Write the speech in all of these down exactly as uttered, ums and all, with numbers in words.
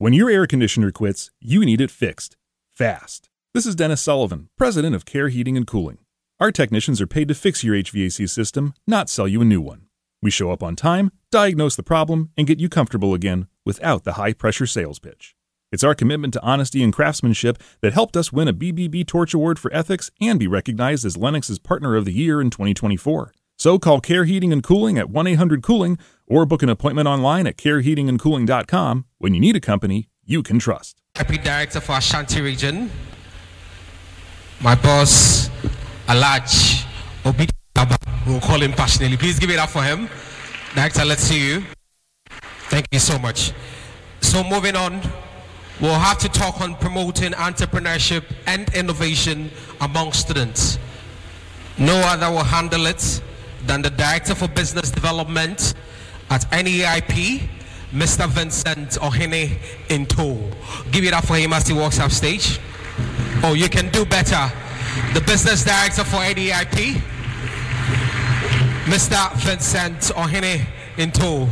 When your air conditioner quits, you need it fixed. Fast. This is Dennis Sullivan, president of Care Heating and Cooling. Our technicians are paid to fix your H V A C system, not sell you a new one. We show up on time, diagnose the problem, and get you comfortable again without the high-pressure sales pitch. It's our commitment to honesty and craftsmanship that helped us win a B B B Torch Award for Ethics and be recognized as Lennox's Partner of the Year in twenty twenty-four. So call Care Heating and Cooling at one eight hundred cooling or book an appointment online at care heating and cooling dot com when you need a company you can trust. Deputy Director for Ashanti Region, my boss, Alaj Obi, we'll call him passionately. Please give it up for him. Director, let's see you. Thank you so much. So moving on, we'll have to talk on promoting entrepreneurship and innovation among students. No other will handle it than the Director for Business Development at N E I P, Mister Vincent Ohene Into. Give it up for him as he walks off stage. Oh, you can do better. The Business Director for N E I P, Mister Vincent Ohene Into.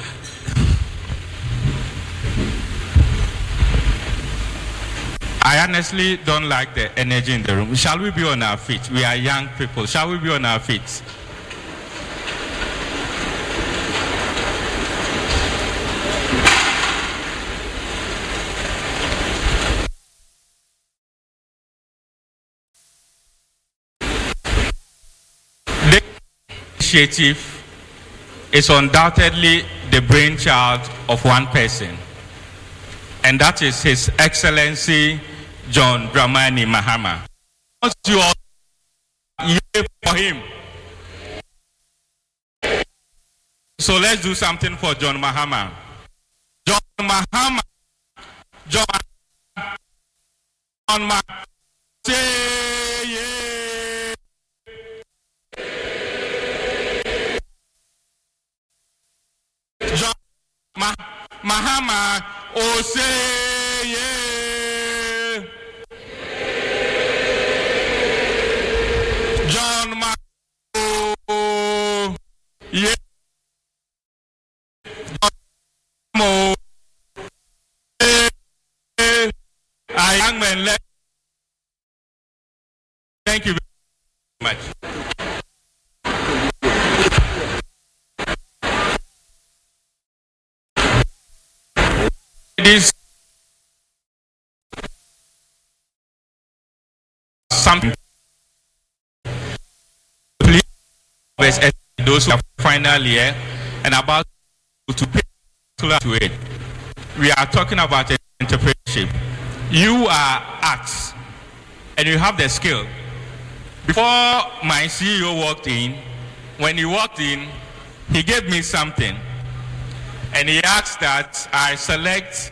I honestly don't like the energy in the room. Shall we be on our feet? We are young people. Shall we be on our feet? This initiative is undoubtedly the brainchild of one person, and that is His Excellency John Dramani Mahama. You all hear for him. So let's do something for John Mahama. John Mahama. John John Mahama. Say yeah. John Ma Mahama. Oh say yeah. John Ma. Oh yeah. Mo. A young man. Let. Thank you very much. This something. Please, those who are final year and about to pay to it. We are talking about entrepreneurship. You are arts and you have the skill. Before my C E O walked in, when he walked in, he gave me something. And he asked that I select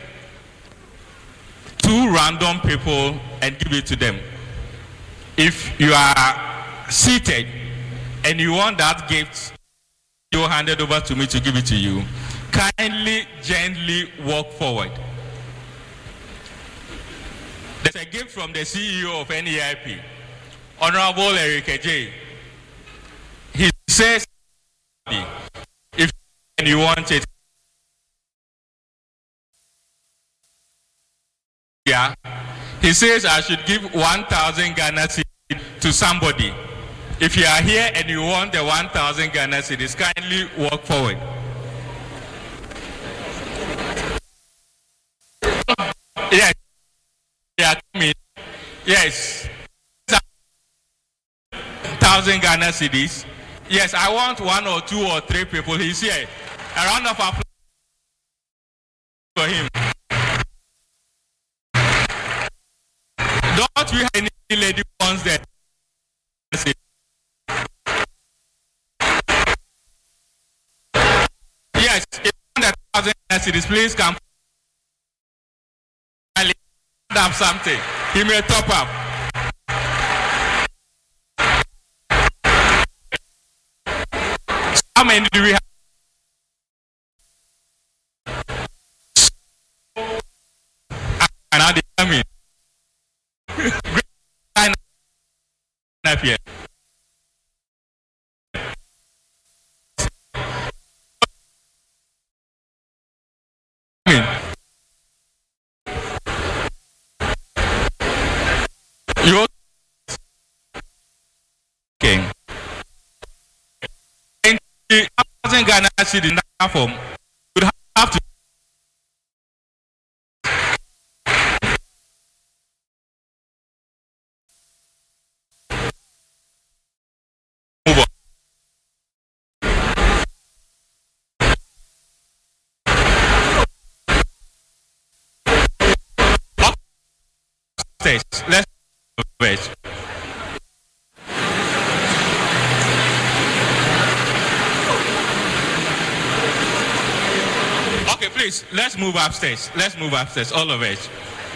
two random people and give it to them. If you are seated and you want that gift, you hand it over to me to give it to you. Kindly, gently walk forward. There's a gift from the C E O of N E I P, Honorable Eric J. He says, if you want it, yeah, he says I should give one thousand Ghana cedis to somebody. If you are here and you want the one thousand Ghana cedis, kindly walk forward. Yes, yeah, coming. Yes, thousand Ghana cedis. Yes, I want one or two or three people. He's here. A round of applause for him. Don't we have any lady who wants that? Yes, if you want a thousand cities, please come. Up something. He may top up. How many do we have? And how they come in? Great here. the thousand Ghana cedis in that form, you would have to move on. Upstairs. Let's move it. Okay, please, let's move upstairs. Let's move upstairs, all of it.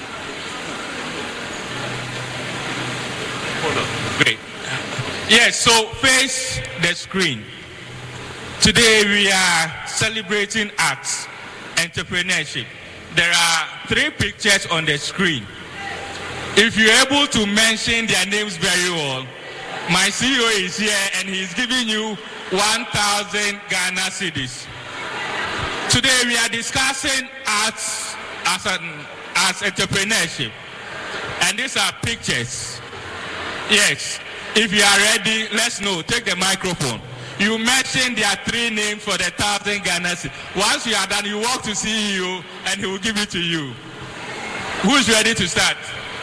Hold on. Great. Yes, so face the screen. Today we are celebrating arts, entrepreneurship. There are three pictures on the screen. If you're able to mention their names very well, my C E O is here and he's giving you one thousand Ghana cedis. Today we are discussing arts as, an, as entrepreneurship. And these are pictures. Yes, if you are ready, let's know. Take the microphone. You mentioned their three names for the thousand Ghana cedis. Once you are done, you walk to C E O and he will give it to you. Who's ready to start?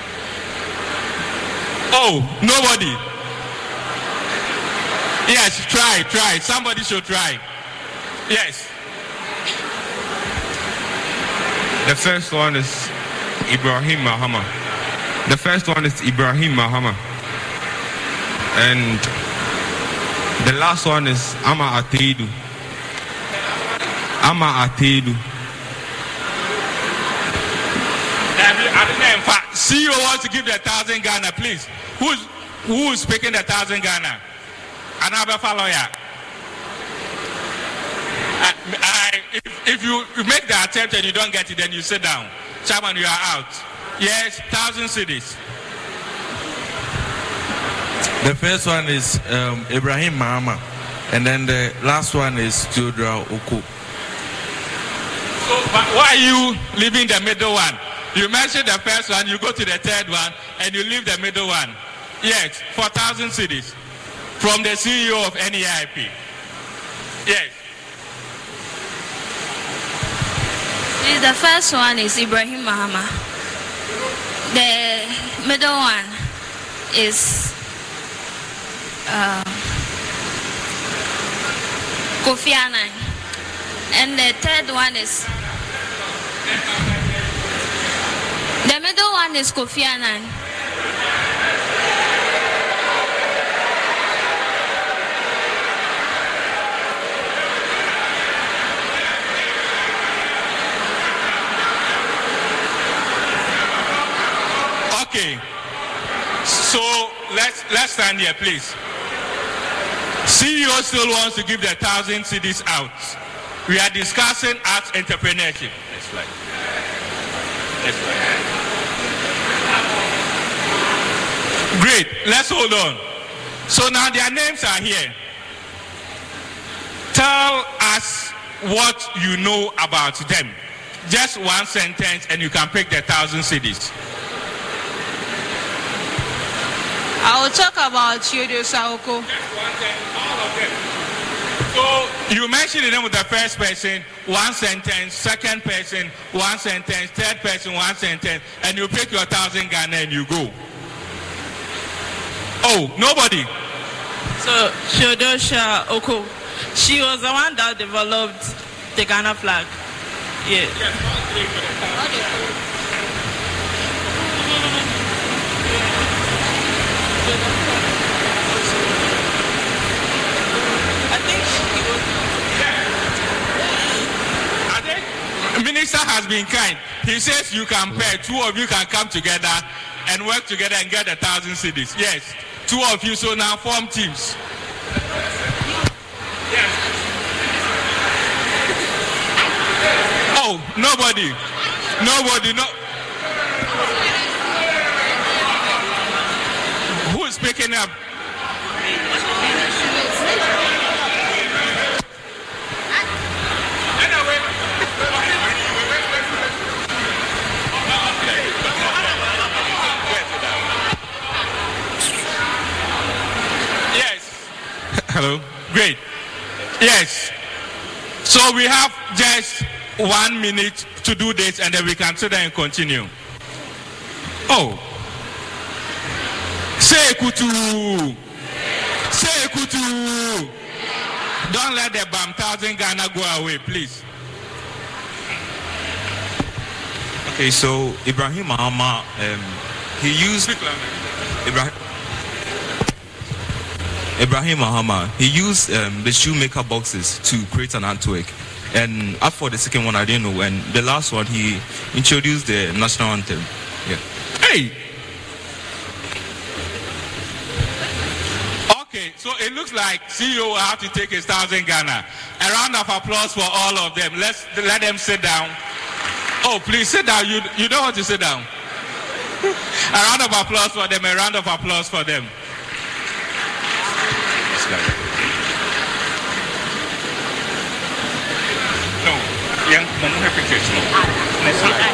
Oh, nobody. Yes, try, try. Somebody should try. Yes. The first one is Ibrahim Mahama. The first one is Ibrahim Mahama. And the last one is Ama Ateidu. Ama Ateidu. In fact, C E O wants to give the thousand Ghana, please. Who's who's speaking the thousand Ghana? Another follower. I, I, if, if you make the attempt and you don't get it, then you sit down. Chairman, you are out. Yes, thousand cities. The first one is um, Ibrahim Mahama, and then the last one is Theodora Oko. So, but why are you leaving the middle one? You mentioned the first one, you go to the third one, and you leave the middle one. Yes, four thousand cities from the C E O of N E I P. Yes. The first one is Ibrahim Mahama. The middle one is uh, Kofi Annan. And the third one is... The middle one is Kofi Annan. Okay, so let's let's stand here, please. C E O still wants to give the thousand cities out. We are discussing arts entrepreneurship. Next slide. Next slide. Great. Let's hold on. So now their names are here. Tell us what you know about them. Just one sentence, and you can pick the thousand cities. I will talk about Theodora Oko. So you mentioned the name of the first person, one sentence, second person, one sentence, third person, one sentence, and you pick your thousand Ghana and you go. Oh, nobody. So Theodora Oko, she was the one that developed the Ghana flag. Yeah. Minister has been kind. He says you can pair, two of you can come together and work together and get a thousand cities. Yes, two of you, so now form teams. Yes. Oh, nobody. Nobody, no. Who is picking up? Hello. Great. Yes. So we have just one minute to do this, and then we can sit there and continue. Oh. Say kutu. Say kutu. Don't let the Bam Thousand Ghana go away, please. Okay, so Ibrahim Mahama, um, he used Ibrahim, Ibrahim Mahama, he used um, the shoemaker boxes to create an artwork. And as for the second one, I didn't know. And the last one, he introduced the national anthem. Yeah. Hey. Okay, so it looks like C E O will have to take his thousand Ghana. A round of applause for all of them. Let's let them sit down. Oh, please sit down. You you don't want to sit down. A round of applause for them. A round of applause for them. No, young mom pictures. No, next slide.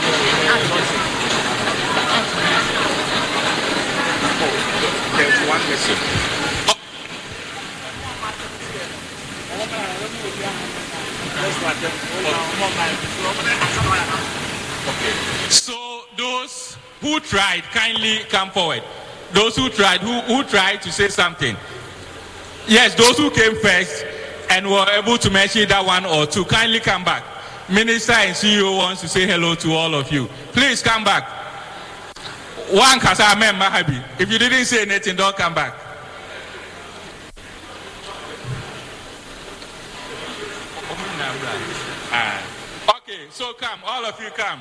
Oh, there's one missing. Okay. So those who tried, kindly come forward. Those who tried, who, who tried to say something. Yes, those who came first and were able to mention that one or two, kindly come back. Minister and C E O wants to say hello to all of you. Please come back. One kasa member happy. If you didn't say anything, don't come back. Okay, so come, all of you come.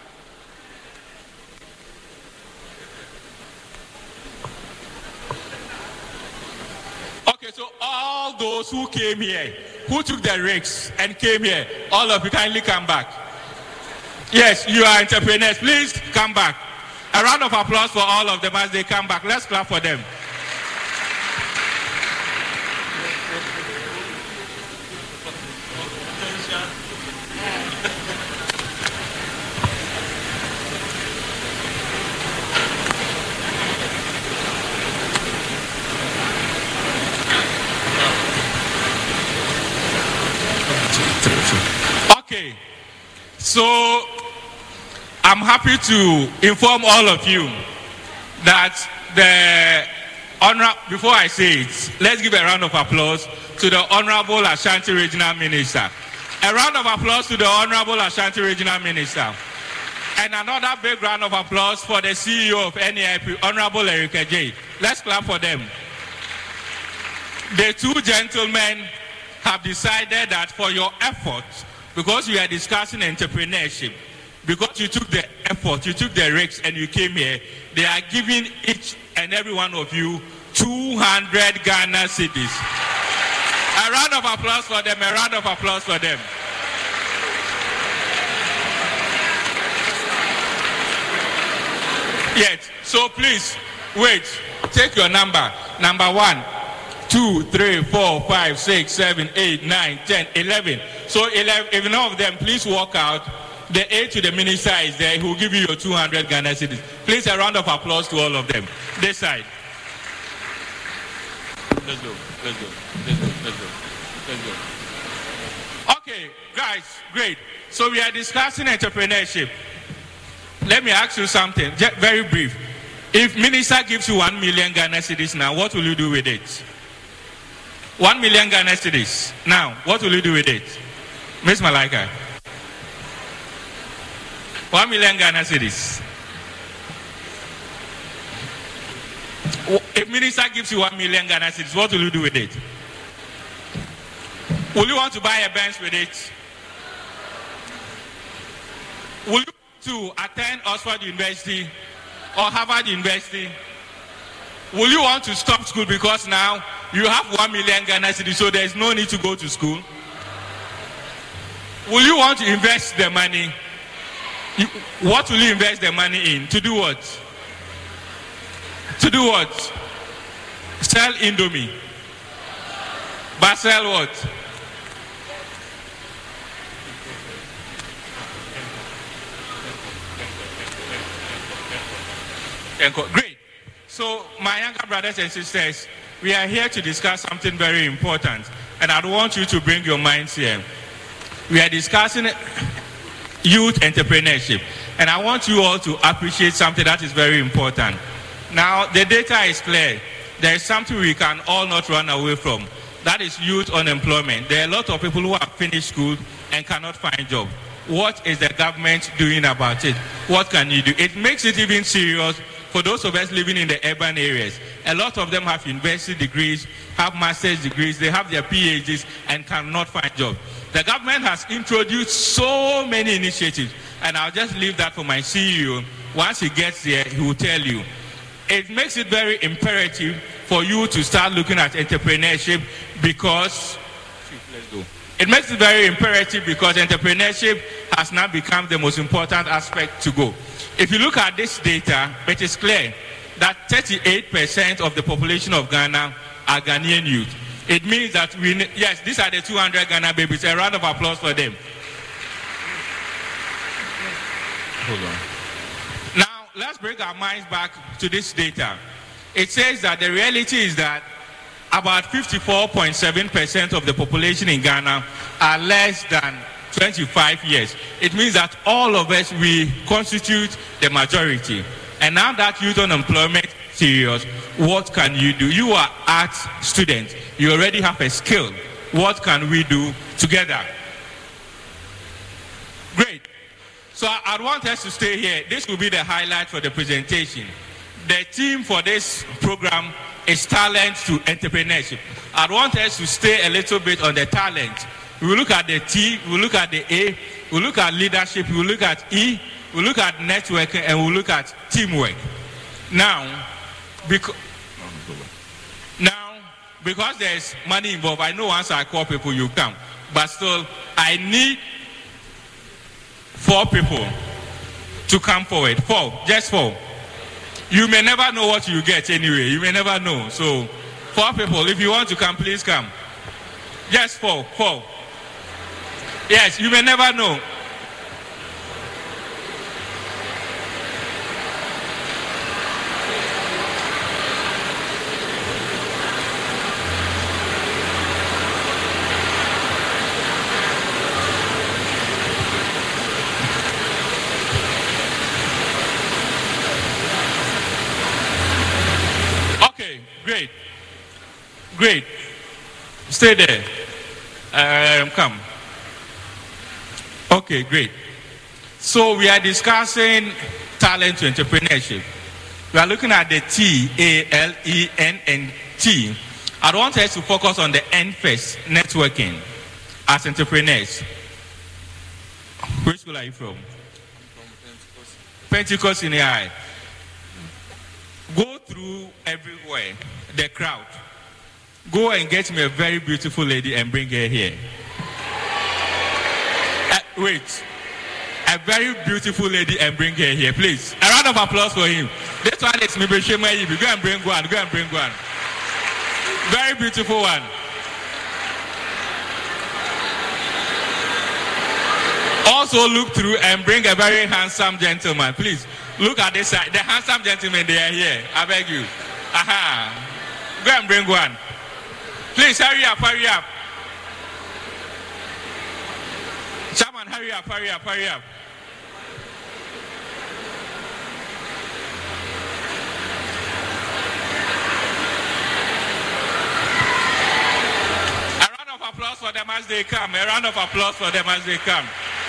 Okay, so all those who came here, who took the risks and came here, all of you kindly come back. Yes, you are entrepreneurs. Please come back. A round of applause for all of them as they come back. Let's clap for them. Okay, so I'm happy to inform all of you that the honor, before I say it, let's give a round of applause to the Honorable Ashanti Regional Minister. A round of applause to the Honorable Ashanti Regional Minister. And another big round of applause for the C E O of N A I P, Honorable Erica J. Let's clap for them. The two gentlemen have decided that for your efforts, because we are discussing entrepreneurship, because you took the effort, you took the risks, and you came here, they are giving each and every one of you two hundred Ghana cedis. A round of applause for them, a round of applause for them. Yes, so please, wait, take your number. Number one, two, three, four, five, six, seven, eight, nine, ten, eleven. So eleven, if none of them, please walk out. The aide to the minister is there. He will give you your two hundred Ghana cedis. Please, a round of applause to all of them. This side. Let's go. Let's go. Let's go. Let's go. Let's go. Okay, guys, great. So we are discussing entrepreneurship. Let me ask you something, just very brief. If minister gives you one million Ghana cedis now, what will you do with it? One million Ghana cedis. Now, what will you do with it? Miss Malika. One million Ghana cedis. If minister gives you one million Ghana cedis, what will you do with it? Will you want to buy a Benz with it? Will you to attend Oxford University or Harvard University? Will you want to stop school because now you have one million Ghana cedis, so there is no need to go to school? Will you want to invest the money? You, what will you invest the money in? To do what? To do what? Sell Indomie. But sell what? Great. So, my younger brothers and sisters, we are here to discuss something very important. and I want you to bring your minds here. We are discussing youth entrepreneurship, and I want you all to appreciate something that is very important. Now, the data is clear. There is something we can all not run away from. That is youth unemployment. There are a lot of people who have finished school and cannot find a job. What is the government doing about it? What can you do? It makes it even serious for those of us living in the urban areas. A lot of them have university degrees, have master's degrees, they have their P H Ds and cannot find jobs. The government has introduced so many initiatives, and I'll just leave that for my C E O. Once he gets there, he will tell you. It makes it very imperative for you to start looking at entrepreneurship because it makes it very imperative because entrepreneurship has now become the most important aspect to go. If you look at this data, it is clear that thirty-eight percent of the population of Ghana are Ghanaian youth. It means that we, yes, these are the two hundred Ghana babies. A round of applause for them. Hold on. Now, let's bring our minds back to this data. It says that the reality is that about fifty-four point seven percent of the population in Ghana are less than twenty-five years. It means that all of us, we constitute the majority. And now that youth unemployment is serious, what can you do? You are art students. You already have a skill. What can we do together? Great. So I want us to stay here. This will be the highlight for the presentation. The theme for this program is talent to entrepreneurship. I want us to stay a little bit on the talent. We will look at the T, we will look at the A, we will look at leadership, we will look at E, we will look at networking, and we will look at teamwork. Now, because now, because there is money involved, I know once I call people, you come. But still, I need four people to come forward. Four, just four. You may never know what you get anyway. You may never know. So, four people, if you want to come, please come. Just four, four. Yes, you may never know. Okay, great. Great. Stay there. Um, come. Okay, great. So we are discussing talent to entrepreneurship. We are looking at the T, A, L, E, N, and T. I want us to focus on the N first, networking, as entrepreneurs. Which school are you from? Pentecost. Pentecost in A I. Go through everywhere, the crowd. Go and get me a very beautiful lady and bring her here. Uh, wait. A very beautiful lady and bring her here, please. A round of applause for him. This one is Mibeshema Ibi. Go and bring one. Go and bring one. Very beautiful one. Also look through and bring a very handsome gentleman, please. Look at this side. The handsome gentlemen, they are here. I beg you. Aha. Go and bring one. Please hurry up, hurry up. Chairman, hurry up, hurry up, hurry up. A round of applause for them as they come. A round of applause for them as they come.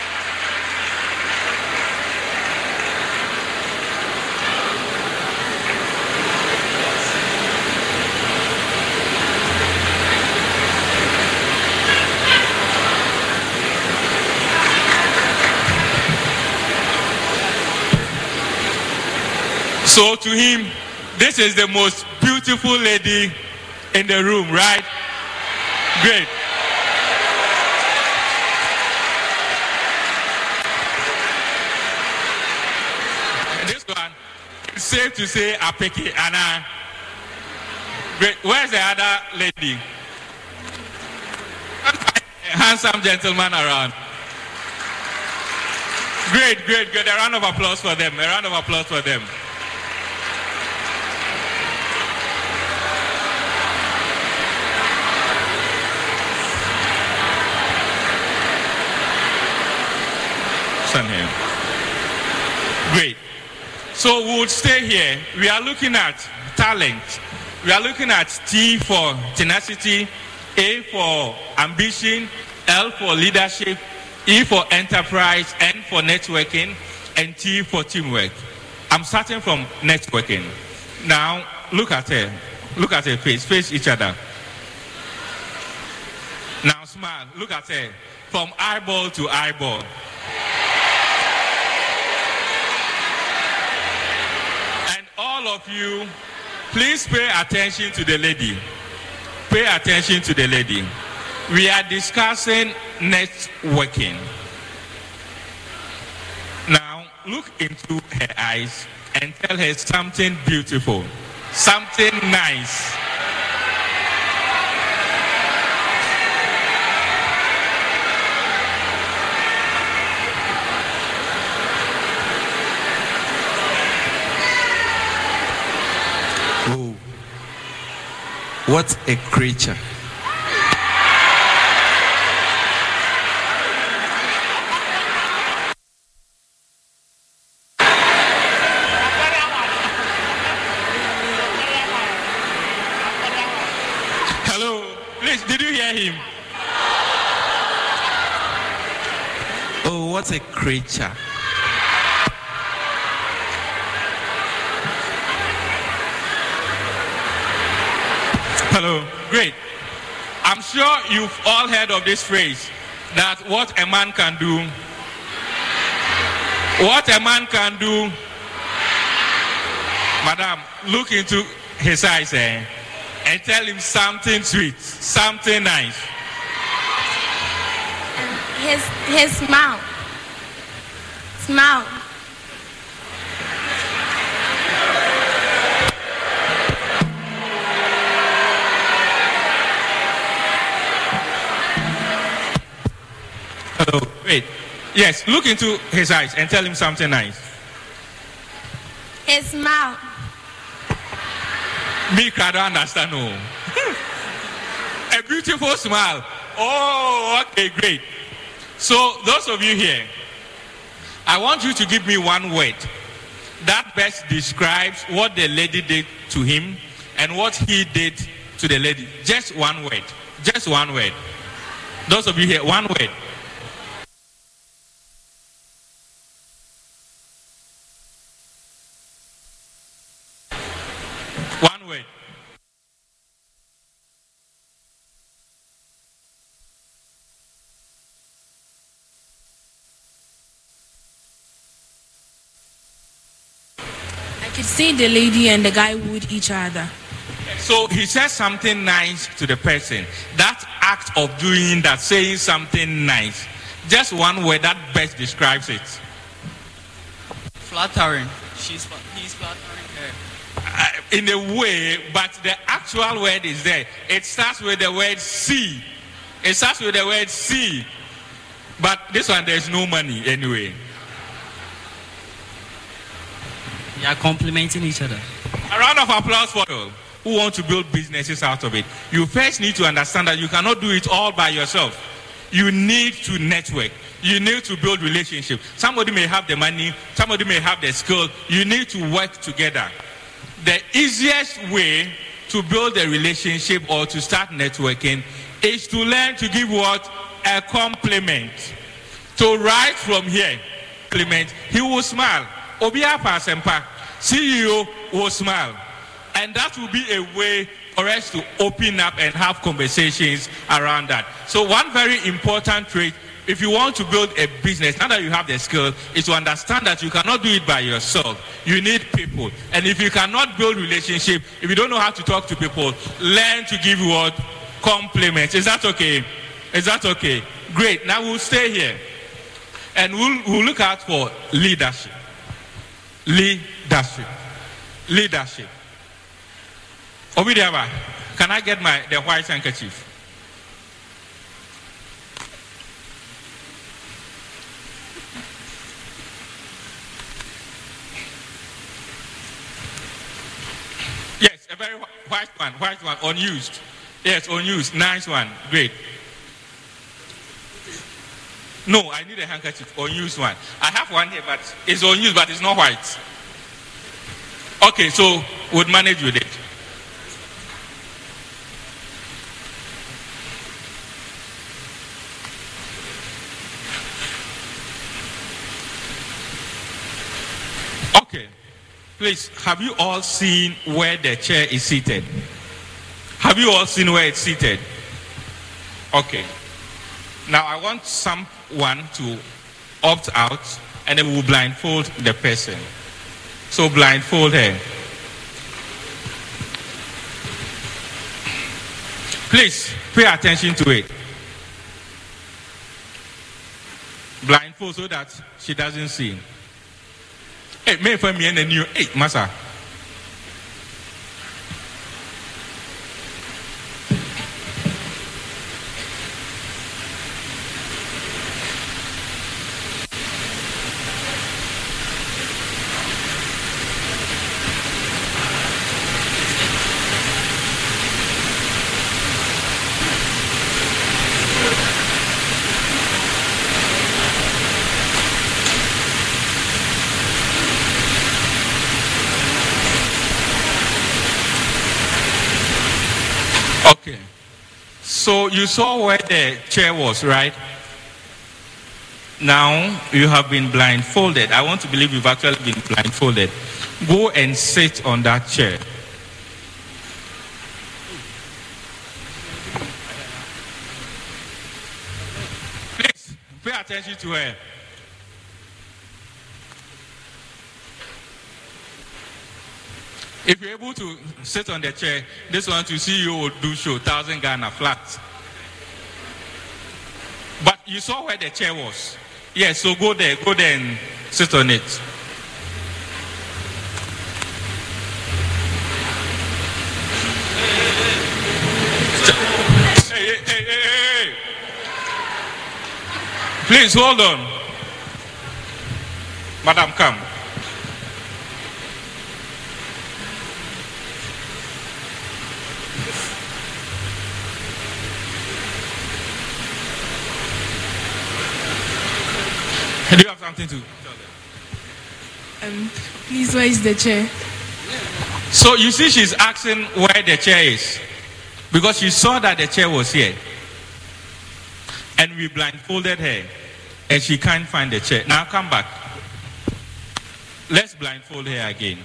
So to him, this is the most beautiful lady in the room, right? Great. And this one, it's safe to say Apeki Anna. Great. Where's the other lady? A handsome gentleman around. Great, great, great. A round of applause for them. A round of applause for them. understand him? Great. So we'll stay here. We are looking at talent. We are looking at T for tenacity, A for ambition, L for leadership, E for enterprise, N for networking, and T for teamwork. I'm starting from networking. Now, look at her. Look at her face. Face each other. Now, smile. Look at her. From eyeball to eyeball. And all of you, please pay attention to the lady. Pay attention to the lady. We are discussing networking. Now, look into her eyes and tell her something beautiful, something nice. Oh, what a creature. Hello, please, did you hear him? Oh, what a creature. Hello, great. I'm sure you've all heard of this phrase, that what a man can do, what a man can do. Madam, look into his eyes eh, and tell him something sweet, something nice. His his smile. Smile. Hello, wait. Yes, look into his eyes and tell him something nice. His mouth. Me, I don't understand. No. A beautiful smile. Oh, okay, great. So, those of you here, I want you to give me one word that best describes what the lady did to him and what he did to the lady. Just one word. Just one word. Those of you here, one word. One word. I could see the lady and the guy with each other. So he says something nice to the person. That act of doing that, saying something nice. Just one word that best describes it. Flattering. She's he's flattering her. Uh, in a way, but the actual word is there. It starts with the word see. It starts with the word see. But this one, there's no money anyway. They are complimenting each other. A round of applause for you who want to build businesses out of it. You first need to understand that you cannot do it all by yourself. You need to network. You need to build relationships. Somebody may have the money. Somebody may have the skill. You need to work together. The easiest way to build a relationship or to start networking is to learn to give what? A compliment. So right from here, compliment, he will smile. Obia Pasempa, C E O will smile. And that will be a way for us to open up and have conversations around that. So one very important trait, if you want to build a business, now that you have the skill, is to understand that you cannot do it by yourself. You need people. And if you cannot build relationship, if you don't know how to talk to people, learn to give what? Compliments. Is that okay? Is that okay? Great. Now we'll stay here. And we'll, we'll look out for leadership. Leadership. Leadership. Obidiaba, can I get my the white handkerchief? Yes, a very white one, white one, unused. Yes, unused. Nice one. Great. No, I need a handkerchief, unused one. I have one here, but it's unused, but it's not white. Okay, so we'll manage with it. Okay, please, have you all seen where the chair is seated? Have you all seen where it's seated? Okay. Now I want someone to opt out and then we'll blindfold the person. So blindfold her. Please pay attention to it. Blindfold so that she doesn't see. Hey, me for me and the new. Hey, Massa. Okay. So you saw where the chair was, right? Now you have been blindfolded. I want to believe you've actually been blindfolded. Go and sit on that chair. Please pay attention to her. If you're able to sit on the chair, this one to see you will do show, thousand Ghana flat. But you saw where the chair was. Yes, so go there, go there and sit on it. Hey, hey, hey, hey, hey. Please hold on. Madam, come. Do you have something to tell them? Um, please, where is the chair? So you see she's asking where the chair is. Because she saw that the chair was here. And we blindfolded her. And she can't find the chair. Now come back. Let's blindfold her again.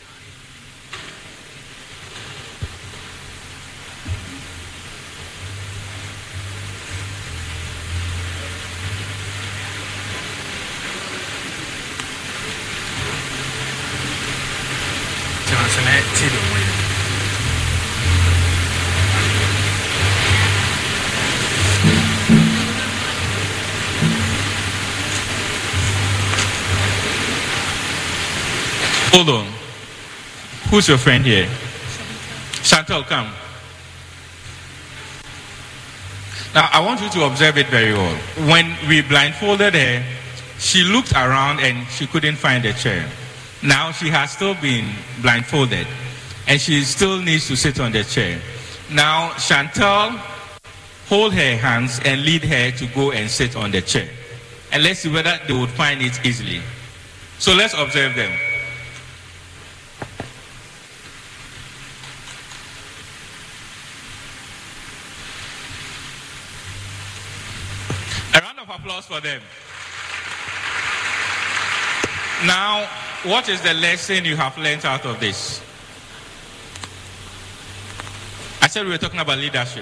Hold on. Who's your friend here? Chantal, come. Now, I want you to observe it very well. When we blindfolded her, she looked around and she couldn't find a chair. Now, she has still been blindfolded and she still needs to sit on the chair. Now, Chantal, hold her hands and lead her to go and sit on the chair. And let's see whether they would find it easily. So let's observe them. A round of applause for them. Now, what is the lesson you have learned out of this? I said we were talking about leadership.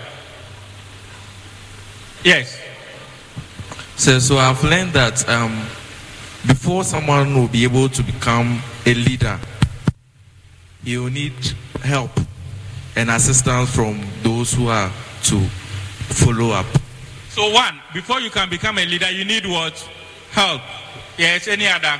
Yes. So, so I've learned that um, before someone will be able to become a leader, he will need help and assistance from those who are to follow up. So one, before you can become a leader, you need what? Help. Yes, any other?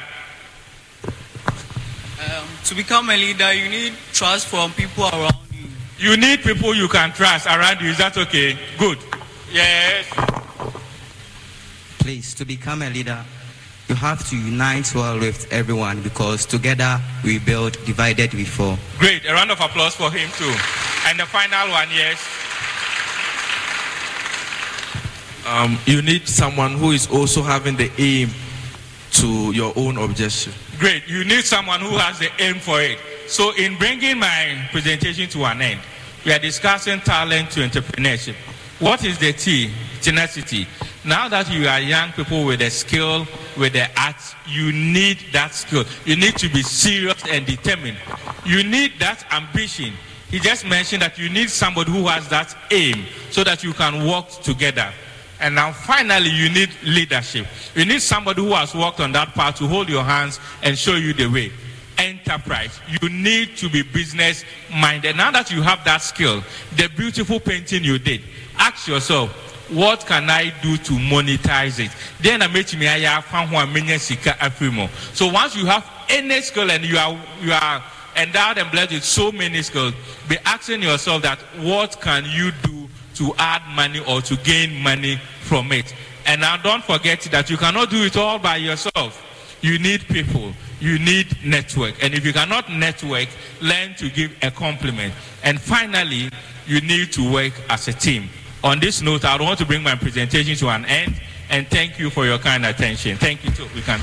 Um, to become a leader, you need trust from people around you. You need people you can trust around you. Is that okay? Good. Yes. Please, to become a leader, you have to unite well with everyone because together we build, divided we fall. Great. A round of applause for him too. And the final one, yes. um, you need someone who is also having the aim to your own objection. Great. You need someone who has the aim for it. So in bringing my presentation to an end, we are discussing talent to entrepreneurship. What is the T? Tenacity. Now that you are young people with a skill, with the arts, you need that skill. You need to be serious and determined. You need that ambition. He just mentioned that you need somebody who has that aim so that you can work together. And now finally, you need leadership. You need somebody who has worked on that path to hold your hands and show you the way. Enterprise. You need to be business minded. Now that you have that skill, the beautiful painting you did, ask yourself, what can I do to monetize it? Then I make me I found one million sika afrimo. So once you have any skill and you are you are endowed and blessed with so many skills, be asking yourself that what can you do to add money or to gain money from it? And now don't forget that you cannot do it all by yourself. You need people. You need network. And if you cannot network, learn to give a compliment. And finally, you need to work as a team. On this note, I want to bring my presentation to an end. And thank you for your kind attention. Thank you too. We can.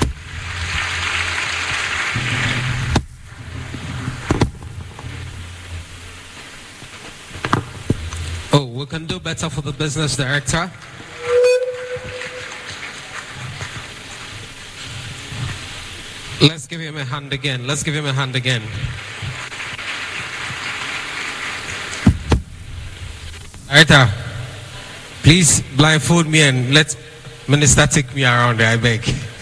Oh, we can do better for the business director. Let's give him a hand again. Let's give him a hand again. Director, please blindfold me and let Minister take me around there, I beg.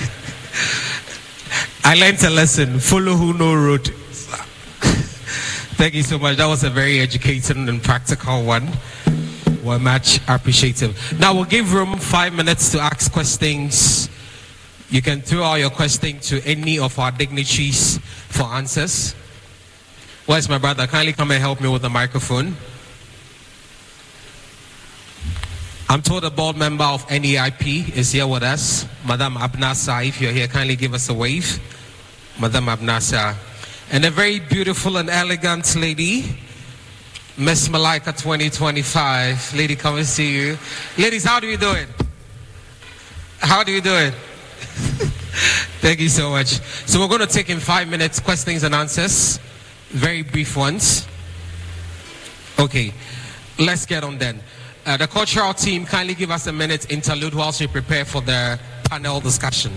I learned a lesson. Follow who know road. Thank you so much. That was a very educated and practical one. We're much appreciative. Now we'll give room five minutes to ask questions. You can throw out your question to any of our dignitaries for answers. Where's my brother? Kindly come and help me with the microphone. I'm told the board member of N E I P is here with us. Madam Abnasa, if you're here, kindly give us a wave. Madam Abnasa. And a very beautiful and elegant lady, Miss Malika twenty twenty-five. Lady, come and see you. Ladies, how do you do it? How do you do it? Thank you so much. So we're going to take in five minutes questions and answers. Very brief ones. Okay, let's get on then. Uh, the cultural team, kindly give us a minute interlude whilst we prepare for the panel discussion.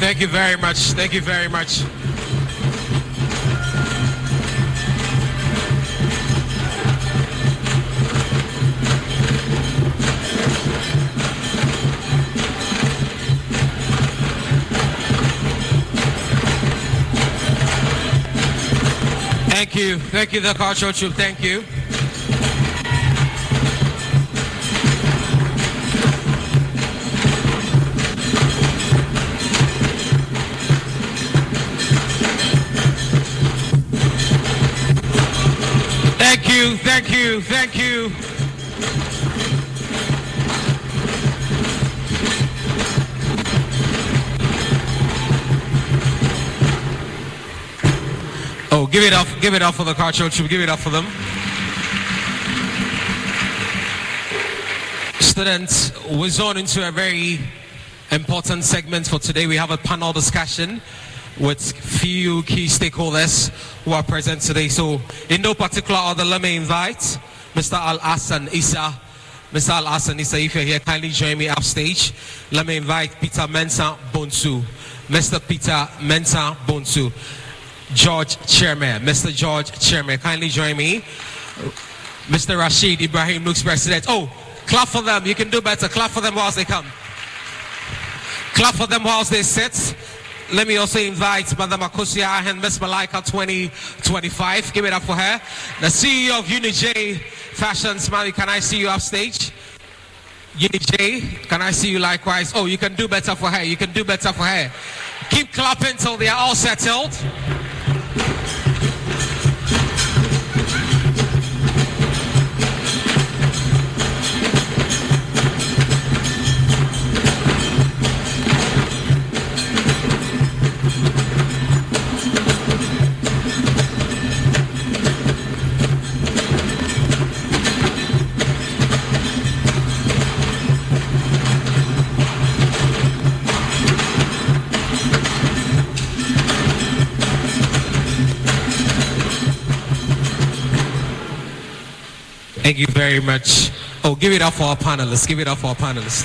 Thank you very much. Thank you very much. Thank you. Thank you, the cultural troop. Thank you. Thank you. Thank you. Thank you. Oh, give it up, give it up for the cultural troop, give it up for them. Students, we're zoned into a very important segment for today. We have a panel discussion with few key stakeholders who are present today. So, in no particular order, let me invite Mister Al-Hassan Issa. Mister Al-Hassan Issa, if you're here, kindly join me upstage. Let me invite Peter Mensah Bonsu. Mister Peter Mensah Bonsu. George Chairman, Mister George Chairman, kindly join me. Mister Rashid Ibrahim Nooks President. Oh, clap for them. You can do better. Clap for them whilst they come. Clap for them whilst they sit. Let me also invite Madam Akosia and Miss Malaika twenty twenty-five. Give it up for her. The C E O of Unij Fashions, Mali, can I see you upstage? Unij, can I see you likewise? Oh, you can do better for her. You can do better for her. Keep clapping till they are all settled. Thank you very much. Oh, give it up for our panelists. Give it up for our panelists.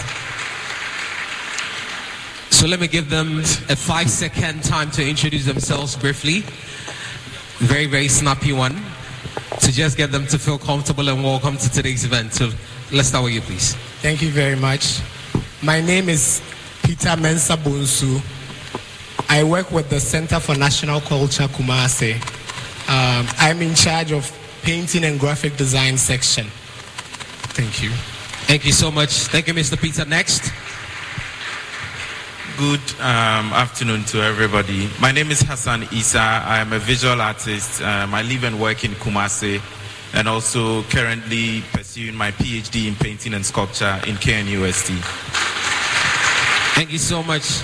So let me give them a five second time to introduce themselves briefly. Very, very snappy one. To just get them to feel comfortable and welcome to today's event. So let's start with you, please. Thank you very much. My name is Peter Mensah Bonsu. I work with the Center for National Culture, Kumasi. Um, I'm in charge of painting and graphic design section. Thank you. Thank you so much. Thank you, Mister Peter. Next. Good um, afternoon to everybody. My name is Hassan Issa. I am a visual artist. Um, I live and work in Kumasi and also currently pursuing my PhD in painting and sculpture in K N U S T. Thank you so much.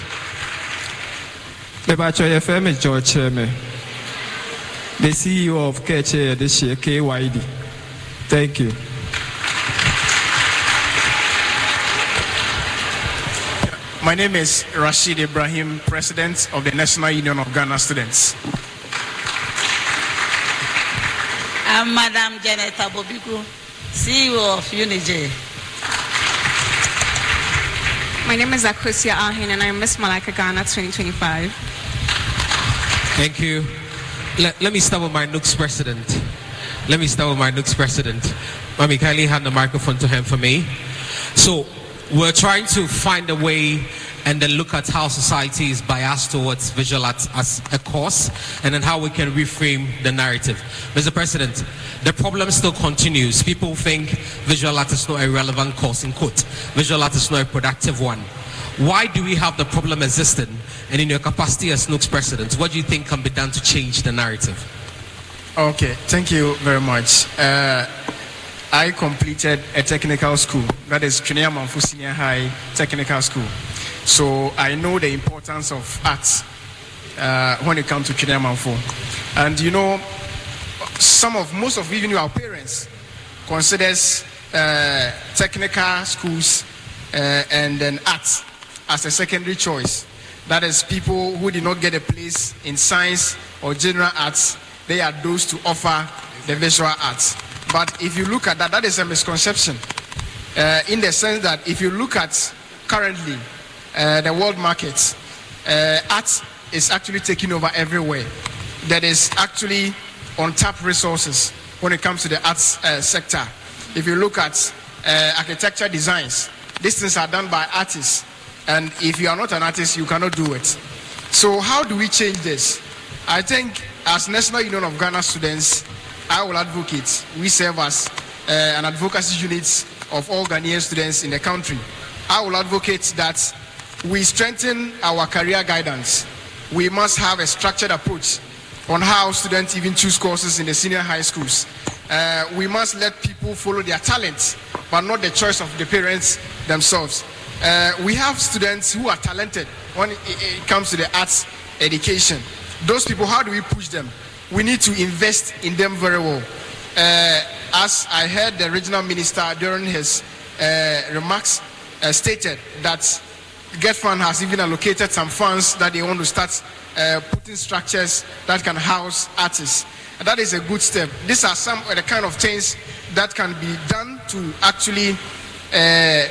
My F M is George Chairman, the C E O of K H A this year, K Y D. Thank you. My name is Rashid Ibrahim, President of the National Union of Ghana Students. I'm Madam Janet Abobiku, C E O of Unij. My name is Akosia Ahin and I'm Miss Malaika Ghana twenty twenty-five. Thank you. Let, let me start with my Nooks President. Let me start with my Nooks President. Mami, kindly hand the microphone to him for me. So, we're trying to find a way and then look at how society is biased towards visual arts as a course and then how we can reframe the narrative. Mister President, the problem still continues. People think visual art is not a relevant course, in quote. Visual art is not a productive one. Why do we have the problem existing? And in your capacity as Nooks President, what do you think can be done to change the narrative? Okay, thank you very much. Uh, I completed a technical school, that is Trinidad Manfu Senior High Technical School. So I know the importance of arts uh, when it comes to Trinidad Manfu. And you know, some of, most of even our parents considers uh, technical schools uh, and then arts as a secondary choice. That is, people who did not get a place in science or general arts, they are those to offer the visual arts. But if you look at that, that is a misconception uh, in the sense that if you look at currently uh, the world markets, uh, art is actually taking over everywhere. There is actually untapped resources when it comes to the arts uh, sector. If you look at uh, architecture designs, these things are done by artists. And if you are not an artist, you cannot do it. So how do we change this? I think as National Union of Ghana Students, I will advocate. We serve as uh, an advocacy unit of all Ghanaian students in the country. I will advocate that we strengthen our career guidance. We must have a structured approach on how students even choose courses in the senior high schools. Uh, we must let people follow their talents, but not the choice of the parents themselves. Uh, we have students who are talented when it, it comes to the arts education. Those people, how do we push them? We need to invest in them very well. Uh, as I heard the regional minister during his uh, remarks uh, stated that GETFund has even allocated some funds that they want to start uh, putting structures that can house artists. And that is a good step. These are some of the kind of things that can be done to actually uh,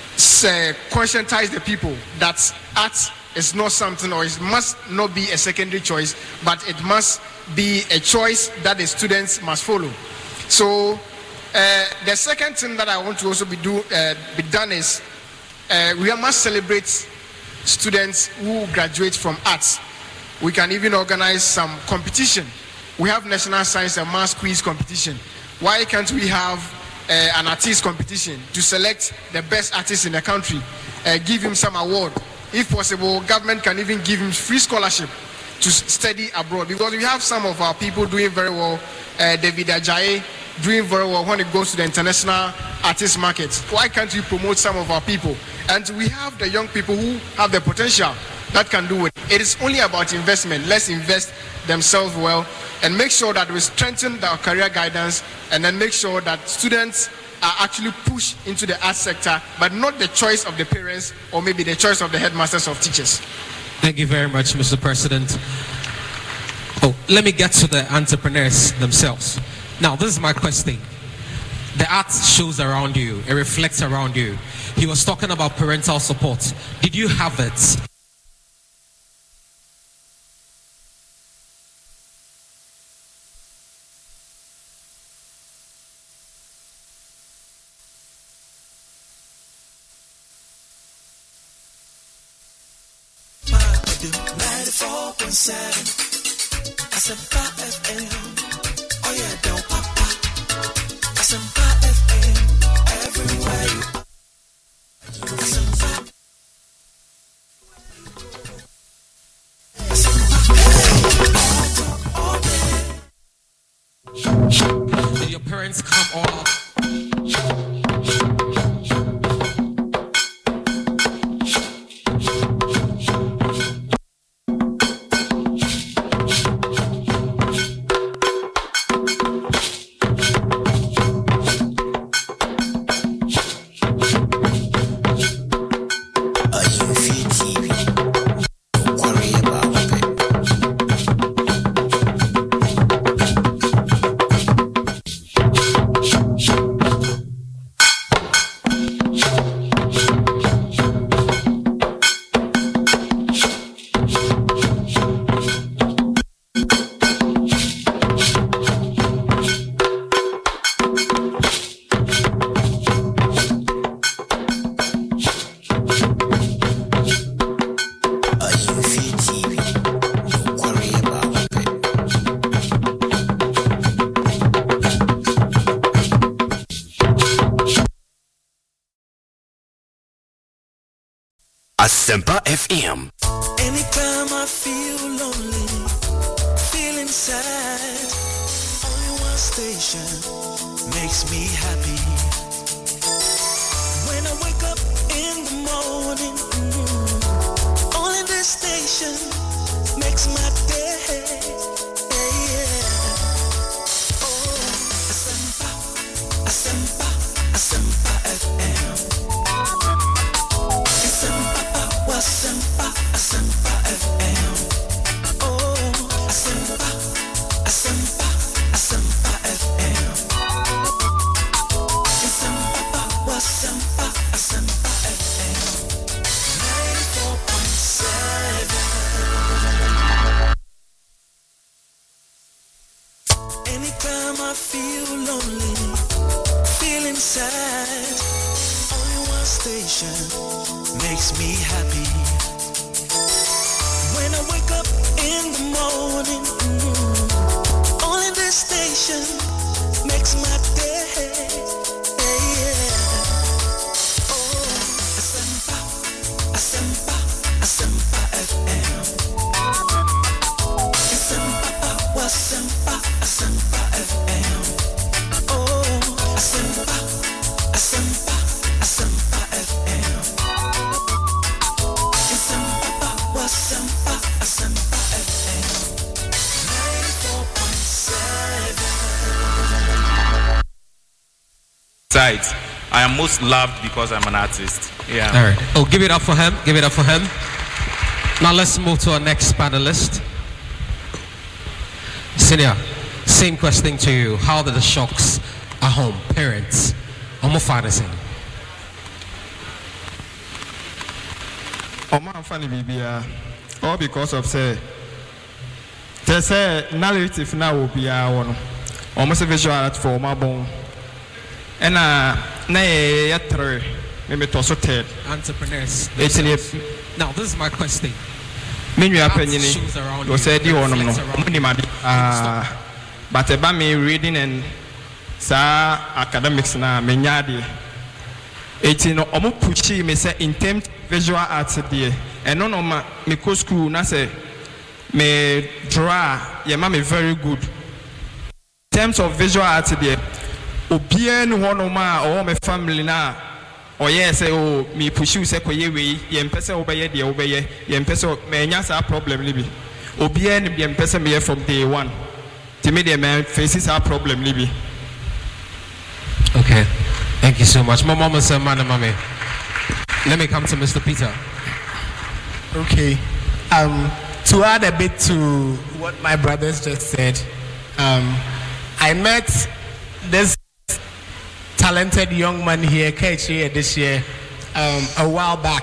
say, conscientize the people that art is not something, or it must not be a secondary choice, but it must be a choice that the students must follow. So uh, the second thing that I want to also be, do, uh, be done is uh, we must celebrate students who graduate from arts. We can even organize some competition. We have National Science and Maths Quiz competition. Why can't we have uh, an artist competition to select the best artist in the country, uh, give him some award? If possible, government can even give him free scholarship to study abroad, because we have some of our people doing very well. uh, David Ajayi doing very well when it goes to the international artist market. Why can't we promote some of our people? And we have the young people who have the potential that can do it. It is only about investment. Let's invest themselves well and make sure that we strengthen our career guidance, and then make sure that students are actually pushed into the art sector, but not the choice of the parents or maybe the choice of the headmasters of teachers. Thank you very much, Mister President. Oh, let me get to the entrepreneurs themselves. Now, this is my question. The art shows around you, it reflects around you. He was talking about parental support. Did you have it? ninety-four point seven Asempa F M. Oh yeah, don't papa. Asempa F M. Everywhere you are. Asempa. Asempa. All day. Did your parents come all up? Asempa F M. Anytime I feel lonely, feeling sad, only one station makes me happy. When I wake up in the morning, mm, only this station makes my day. Yeah. Oh, Asempa, Asempa, Asempa F M. Asempa, Asempa F M. Oh, Asempa, Asempa, Asempa F M. Asempa, Asempa, Asempa F M. ninety-four point seven I feel lonely, feeling sad, only one station makes me happy. When I wake up in the morning, mm, only this station makes my day. Yeah. Oh, Asempa, Asempa, Asempa F M. Asempa, Asempa, Asempa F M. Oh, Asempa, Asempa, Asempa F M. Asempa, Asempa, Asempa F M. ninety-four point seven. Sides. I am most loved because I'm an artist. Yeah. All right. Oh, give it up for him. Give it up for him. Now let's move to our next panelist. Senior, same question to you. How are the shocks at home? Parents. I'm a father saying. Oh man, funny baby. All because of say. They say narrative now will be our one. Almost a visual art for my bone. And uh, na yatre maybe to so ted Entrepreneurs. It's in it. Now this is my question. Menu opinion. You said you want no. Ah, but about me reading and sa academics na me nyade. It's no omo pushi me say in terms visual arts there. And no no ma me go school na say me draw. Yeah, ma me very good. In terms of visual arts there. Obien one ma or my family na or yes oh me push you say koye we ye mpese obeye de obeye ye mpese me nya sa problem libi obien ye mpese me from day one to me the man faces our problem libi. Okay, thank you so much. My mama said man mama. Let me come to Mister Peter. Okay, um to add a bit to what my brothers just said, um I met this talented young man here, Kechi, this year, um, a while back.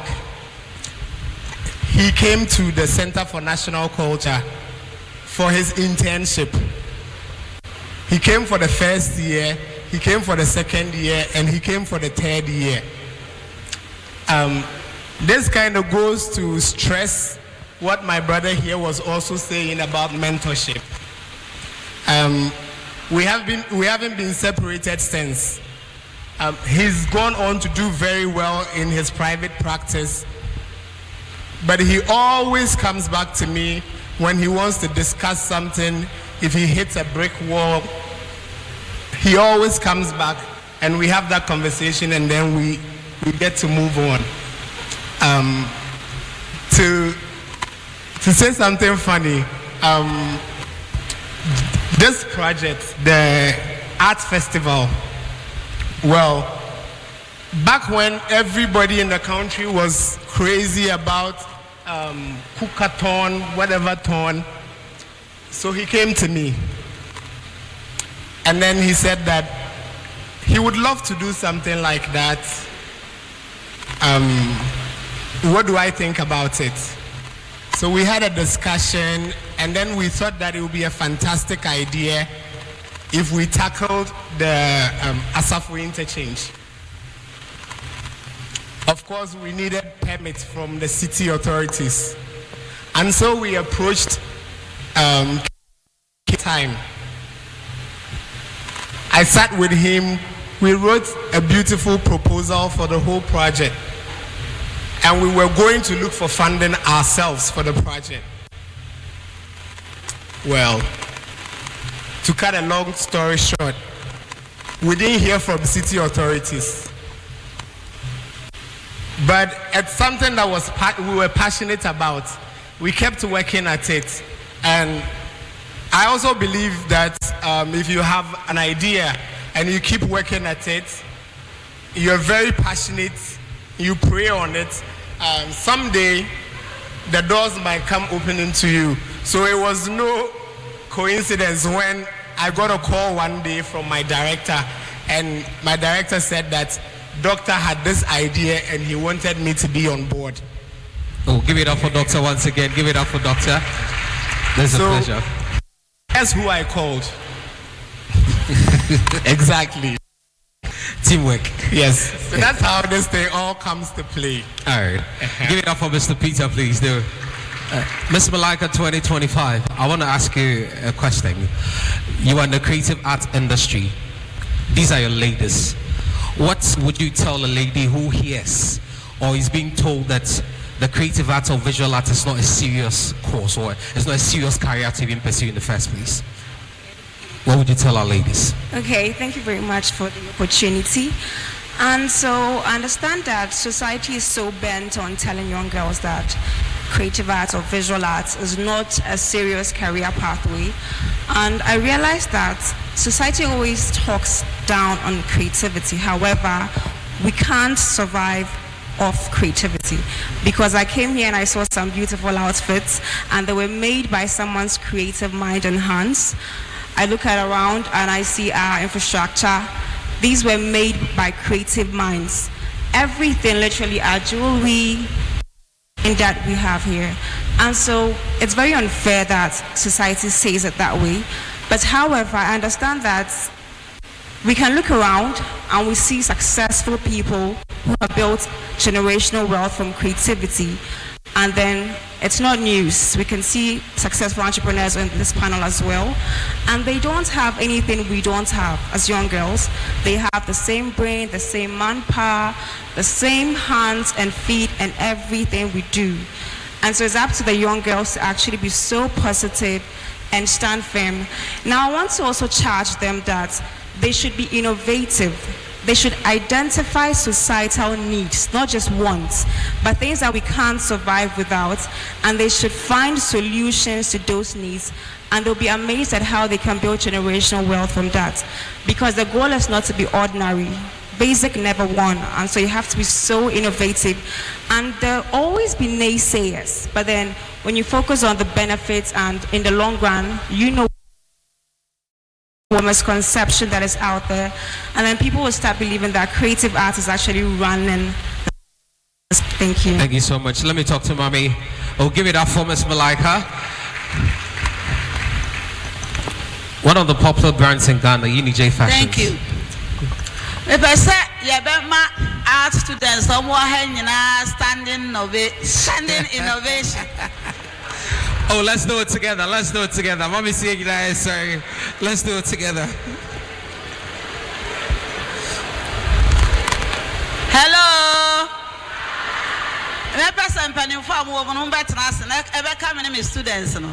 He came to the Center for National Culture for his internship. He came for the first year, he came for the second year, and he came for the third year. Um, this kind of goes to stress what my brother here was also saying about mentorship. Um, we have been, we haven't been separated since. Um, he's gone on to do very well in his private practice, but he always comes back to me when he wants to discuss something. If he hits a brick wall, he always comes back and we have that conversation, and then we, we get to move on. Um, to, to say something funny, um, this project, the Art Festival, well, back when everybody in the country was crazy about um, Kukaton, whatever ton, so he came to me. And then he said that he would love to do something like that. Um, what do I think about it? So we had a discussion, and then we thought that it would be a fantastic idea if we tackled the um, Asafo interchange. Of course, we needed permits from the city authorities. And so we approached um, time. I sat with him, we wrote a beautiful proposal for the whole project. And we were going to look for funding ourselves for the project. Well, to cut a long story short, we didn't hear from city authorities. But it's something that was we were passionate about. We kept working at it. And I also believe that um, if you have an idea and you keep working at it, you're very passionate, you pray on it, um, someday the doors might come opening to you. So it was no coincidence when I got a call one day from my director, and my director said that Doctor had this idea and he wanted me to be on board. Oh, give it up for Doctor once again. Give it up for Doctor. This is So, a pleasure. Guess who I called? Exactly. Teamwork. Yes. So that's how this thing all comes to play. All right. Give it up for Mister Peter, please. Do. Uh, Miss Malika twenty twenty-five, I want to ask you a question. You are in the creative art industry. These are your ladies. What would you tell a lady who hears or is being told that the creative art or visual art is not a serious course or it's not a serious career to even pursue in the first place? What would you tell our ladies? Okay, thank you very much for the opportunity. And so I understand that society is so bent on telling young girls that creative arts or visual arts is not a serious career pathway. And I realized that society always talks down on creativity. However, we can't survive off creativity, because I came here and I saw some beautiful outfits and they were made by someone's creative mind and hands. I look at around and I see our infrastructure. These were made by creative minds. Everything, literally, our jewelry that we have here. And so it's very unfair that society says it that way. But however, I understand that we can look around and we see successful people who have built generational wealth from creativity. And then it's not news. We can see successful entrepreneurs in this panel as well. And they don't have anything we don't have as young girls. They have the same brain, the same manpower, the same hands and feet and everything we do. And so it's up to the young girls to actually be so positive and stand firm. Now I want to also charge them that they should be innovative. They should identify societal needs, not just wants, but things that we can't survive without, and they should find solutions to those needs, and they'll be amazed at how they can build generational wealth from that. Because the goal is not to be ordinary. Basic never won, and so you have to be so innovative. And there'll always be naysayers, but then when you focus on the benefits and in the long run, you know a misconception that is out there, and then people will start believing that creative art is actually running. Thank you. Thank you so much. Let me talk to mommy. Oh, give it up for Miss Malika. One of the popular brands in Ghana, Unij Fashion. Thank you. If I say, yeah, but my art students, somewhere standing innovation, standing innovation. Oh, let's do it together. Let's do it together. Mommy saying that, sorry. Let's do it together. Hello. My person penny for more than better than us. Ever come in my students, no.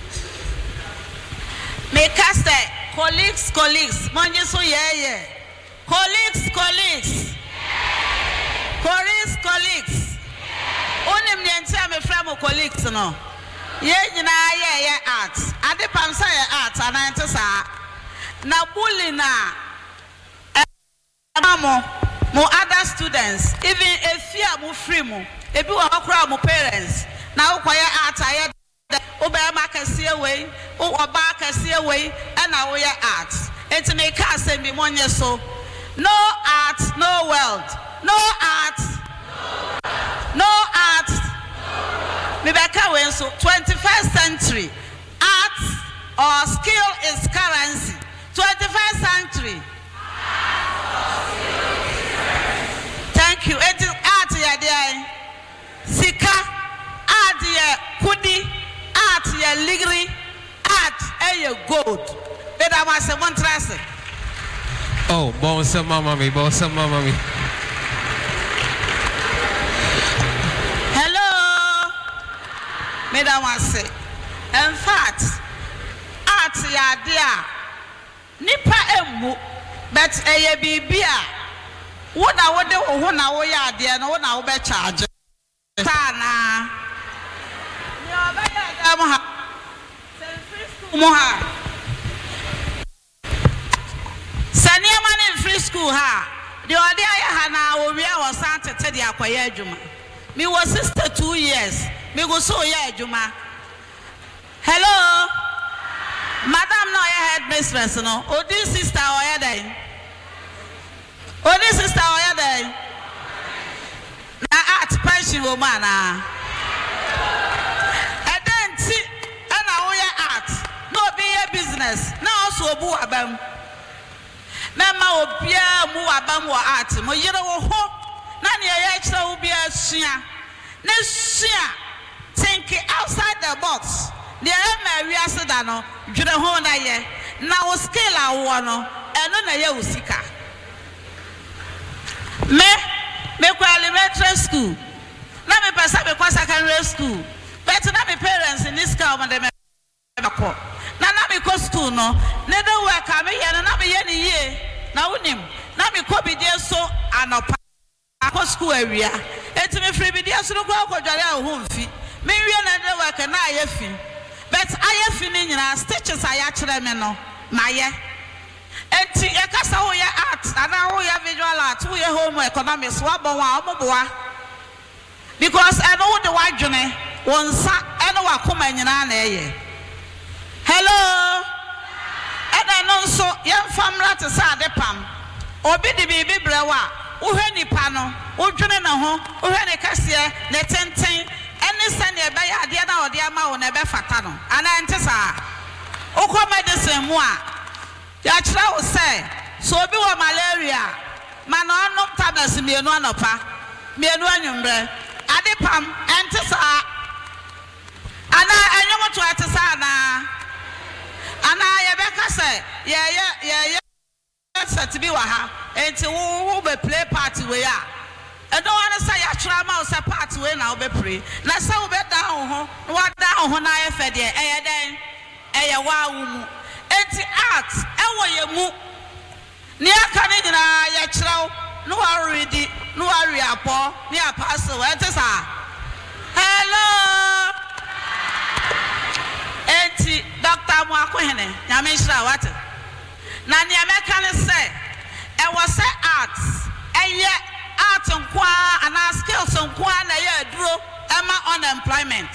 Me cast colleagues, colleagues. Money so yeah, yeah. Colleagues, colleagues. Colleagues, colleagues. Only me and tell me from colleagues, no. Yeah, you know, yeah, yeah, art. I depend on art, and I just say, now, bullying now. More, more other students, even if you are more free, more, if you are crowd, more parents. Now, quiet art, I had Obama can see away, or Obama can see away, and now we are art. And to make us send me one year so. No art, no world. No art, no art. Rebecca went so twenty-first century art or skill is currency. twenty-first century. Thank you. It is art ya there. Sika art ya kudi art ya ligri art ya gold. But I was a one trace. Oh, bon some mommy, bon some mommy. Madam was say, in fact, art ya dear, nipa emu, but a bibia. What I would do when I were ya dear, no one I will be charged. Tana, Moha Sania man in free school, ha. The idea I had now, we are Santa Teddy Aquaya Juma. Me was sister two years. Me go so yeah, Juma. Hello, Madam, no, I had mistress, no. Oh, this sister, or ya day. Oh, this sister, or ya day. Na art pension woman, ah. And then see, and now we are art. No be a business. Now also bu abam. mema obia mu abam wo art mo yere wo ho na ne ya kira wo bia sua na sua think outside the box the am wiase da no dwere ho na ye na wo scale awo no eno na ye usika me me kwa elementary school na me pesa me kwa secondary school but na me parents in this car when they me ko na na me ko school no ne de work am ye na me ye ni ye na wonim na me ko bidie so anopa ko school awia enti me free bidie so ko akodware a ho mfi me wie na de work na aye fi but aye fi ni nyina stitches aya kire me no maye enti e kasa wo ye art ana wo ye visual art wo ye home economics wo bon wa omoboa because I know the white journey one sa eno wa koma nyina na eye hello and I know so young family to sa de pam obi di bibi brewa wo hwe nipa no wo dwene na ho wo hwe ne kase ne tenten ene sane e be ya ade na ode ama wo na be fata no ana ente sa wo ko medicine mu a ya kira wo say so obi wo malaria man no tablets mienu anopa mienu anwumbre ade pam ente sa ana enyomo to ate sa na ana ye be ka say ye ye ye ye set bi wa ha enti wo wo be play party we ya e don wan say ya kira ma wo say party we na wo be pray na say wo be down ho wo down ho na ye fe de e ye den e ye wa wu mu enti art e wo ye mu ni aka ni nyina ye kira wo no already no worry apo ni apostle what is ah hello enti doctor mo akohene nyame nhira what na ni ameka ne say e was say art eye art nkwa ana skills nkwa na ye aduro ema unemployment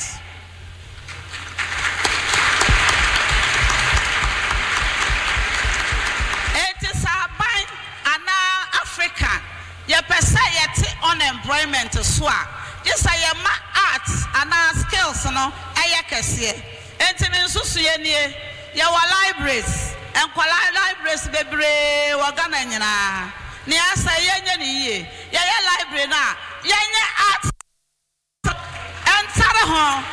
it is a ana African ye pesa ye ti unemployment so a just say ma arts and skills no eye kese enti me nsusu ye nie ye wa libraries en kwala libraries bebre wa Ghana nyina ni asa ye nya ni ye ye ye library na ye nya arts enter ho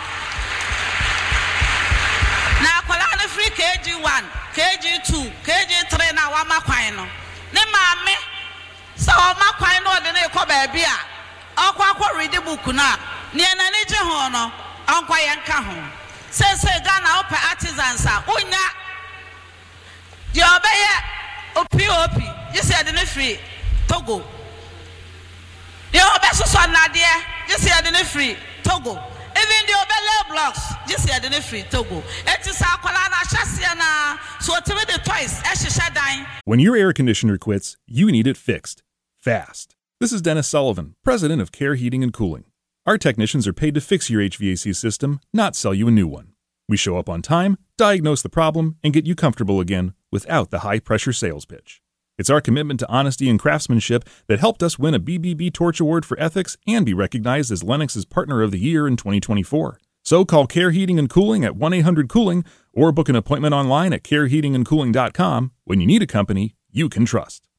na kwala na free K G one K G two K G three na wa makwan no ne maame so ma kwan no de na ko ba bia akwa akwa read book na ne na ne je ho no ankwa ye nka ho se se Ghana ope artisans a unya di obeye opi opi you say de ne free Togo di obe so so na de you say de ne free Togo even the obele blocks you say de ne free Togo eti sa akwala na hyase na so timi the twice e hyehyɛ dan. When your air conditioner quits, you need it fixed fast. This is Dennis Sullivan, president of Care Heating and Cooling. Our technicians are paid to fix your H V A C system, not sell you a new one. We show up on time, diagnose the problem, and get you comfortable again without the high-pressure sales pitch. It's our commitment to honesty and craftsmanship that helped us win a B B B Torch Award for Ethics and be recognized as Lennox's Partner of the Year in twenty twenty-four. So call Care Heating and Cooling at one eight hundred cooling or book an appointment online at care heating and cooling dot com when you need a company you can trust.